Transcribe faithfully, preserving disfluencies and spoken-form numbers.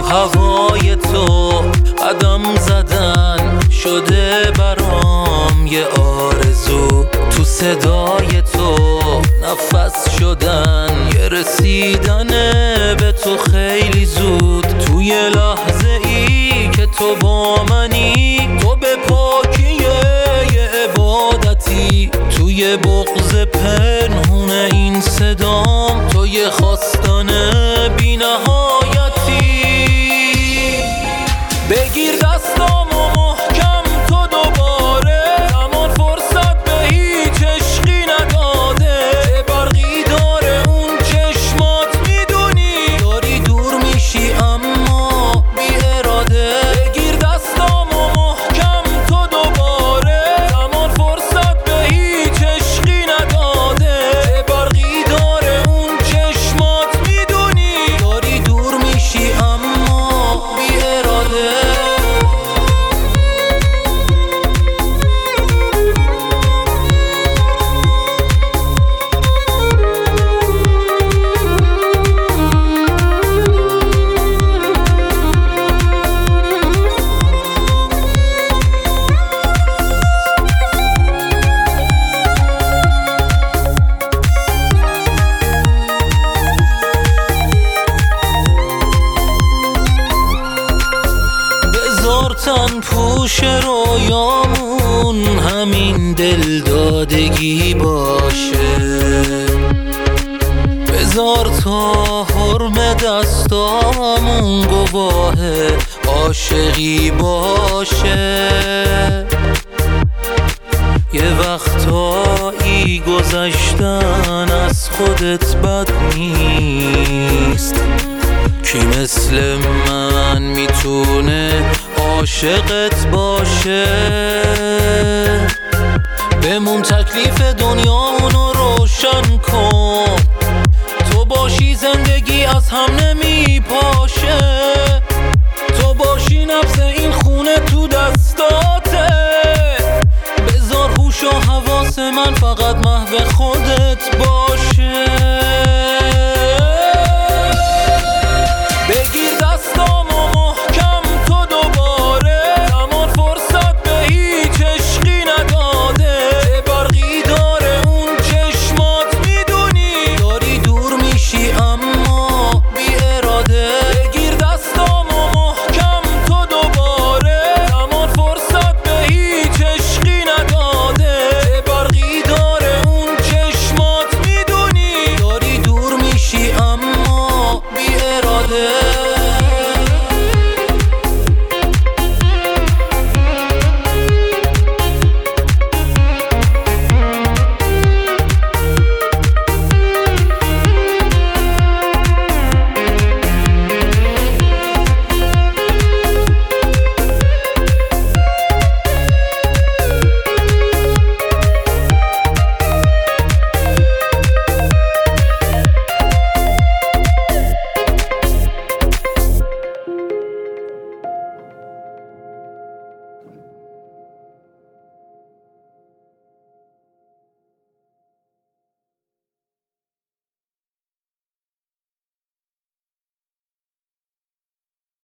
هوای تو قدم زدن شده برام یه آرزو، تو صدای تو نفس شدن یه رسیدن به تو خیلی زود. توی لحظه ای که تو با منی، تو به پاکی یه عبادتی، توی بغض پنهون این صدام تو یه خواستن بی نهایتی. بگیر دستامو محکم تو دوباره، زمان فرصت به هیچ عشقی نداده. چه برقی داره اون چشمات میدونی، داری دور میشی اما بی اراده. بگیر دستامو محکم تو دوباره، زمان فرصت به هیچ عشقی نداده. چه برقی داره اون چشمات میدونی، داری دور میشی اما بی اراده. تن پوش رویامون همین دل دادگی باشه، بذار تا حرم دستامون گواه عاشقی باشه. یه وقتایی گذشتن از خودت بد نیست، کی مثل من میتونه عاشقت باشه. بمون تکلیف دنیامونو روشن کن، تو باشی زندگی از هم نمیپاشه. تو باشی نبض این خونه تو دستاته، بذار هوش و حواس من فقط محو خودت باشه.